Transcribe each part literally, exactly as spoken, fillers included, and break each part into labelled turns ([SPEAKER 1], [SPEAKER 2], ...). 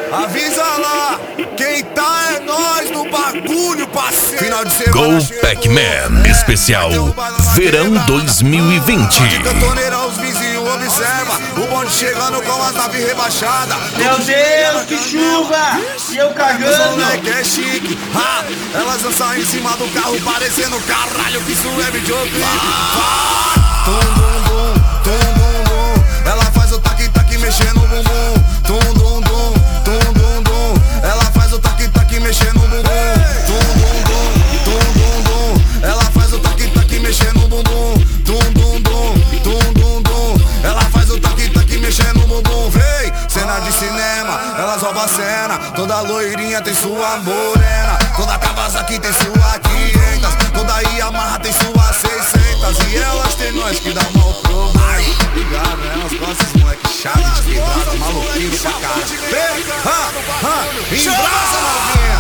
[SPEAKER 1] Avisa lá, quem tá é nós no bagulho, parceiro. Final de semana
[SPEAKER 2] Go Pac-Man é, especial Verão dois mil e vinte.
[SPEAKER 1] De cantoneira os vizinhos observa o bonde chegando com as naves rebaixadas.
[SPEAKER 3] Meu Deus, que chuva! E eu cagando.
[SPEAKER 1] Os moleque é chique, ha, elas dançam em cima do carro parecendo caralho que isso é videoclipe. Tum dum dum, tum dum dum. Ela faz o tac-tac mexendo no bumbum. Tum dum dum, tum dum dum. Ela faz o tac-tac mexendo no bumbum. Tum dum dum, tum dum dum. Ela faz o tac-tac mexendo no bumbum. Tum dum dum, tum dum dum. Ela faz o tac-tac mexendo no bumbum. Vem, cena de cinema, elas roubam a cena. Toda loirinha tem sua morena. Toda Kawasaki tem sua quinhentas. Toda Yamaha tem sua seiscentas. E elas tem nós que dá mal problema. Obrigado, né? Nós gostamos desses moleque chave de pedrada, maluquinho pra cara. Vem, ha, ha, embrasa novinha.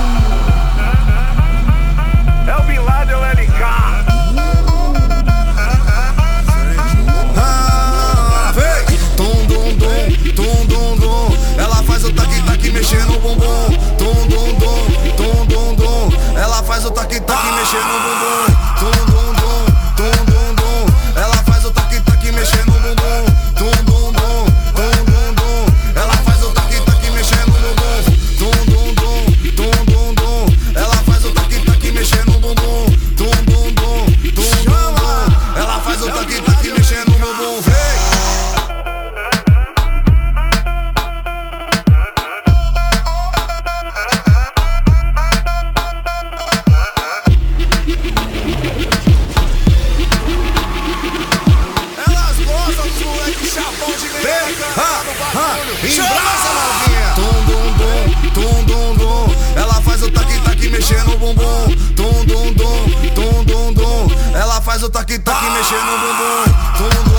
[SPEAKER 4] É o Bin Laden, é o L K.
[SPEAKER 1] Ah, vem, tum dum dum, tum dum dum. Ela faz o tac-tac mexendo no bumbum. Tum dum dum, tum dum dum. Ela faz o tac-tac mexendo no bumbum. Tum dum dum, tum dum dum. Ela faz o tac-tac mexendo no bumbum. Tum dum dum, tum dum dum. Ela faz o tac-tac mexendo no bumbum. Tum dum dum, tum dum dum. Ela faz o tac-tac mexendo no bumbum. Tum dum dum, tum dum dum. Ela faz o tac-tac mexendo no bumbum. Vem. Embrasa novinha. Tum dum dum, tum dum dum. Ela faz o tac-tac mexendo no bumbum. Tum dum dum, tum dum dum. Ela faz o tac-tac mexendo no bumbum. Tum